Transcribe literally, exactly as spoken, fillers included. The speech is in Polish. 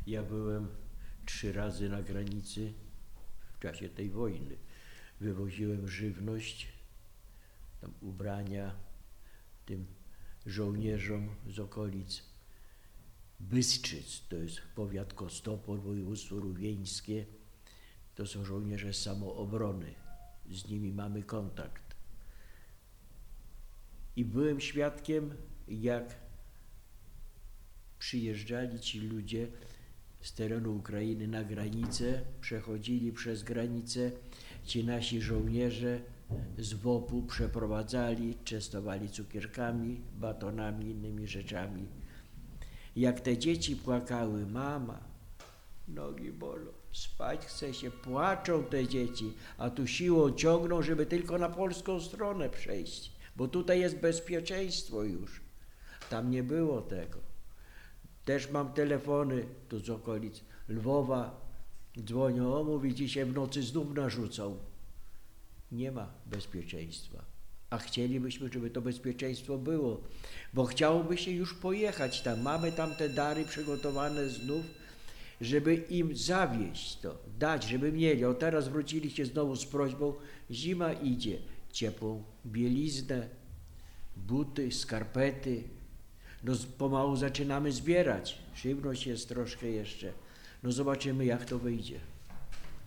Ja byłem trzy razy na granicy w czasie tej wojny. Wywoziłem żywność, tam ubrania tym żołnierzom z okolic Bystrzyc, to jest powiat Kostopol, województwo rówieńskie. To są żołnierze z samoobrony, z nimi mamy kontakt. I byłem świadkiem, jak przyjeżdżali ci ludzie z terenu Ukrainy na granicę, przechodzili przez granicę, ci nasi żołnierze z W O P-u przeprowadzali, częstowali cukierkami, batonami, innymi rzeczami. Jak te dzieci płakały, mama, nogi bolą, spać chce się, płaczą te dzieci, a tu siłą ciągną, żeby tylko na polską stronę przejść, bo tutaj jest bezpieczeństwo już. Tam nie było tego. Też mam telefony tu z okolic Lwowa, dzwonią, o mówi, dzisiaj w nocy znów narzucą. Nie ma bezpieczeństwa. A chcielibyśmy, żeby to bezpieczeństwo było, bo chciałoby się już pojechać tam. Mamy tam te dary przygotowane znów, żeby im zawieść to, dać, żeby mieli. O teraz wróciliście znowu z prośbą, zima idzie, ciepłą bieliznę, buty, skarpety. No pomału zaczynamy zbierać, żywność jest troszkę jeszcze. No zobaczymy, jak to wyjdzie.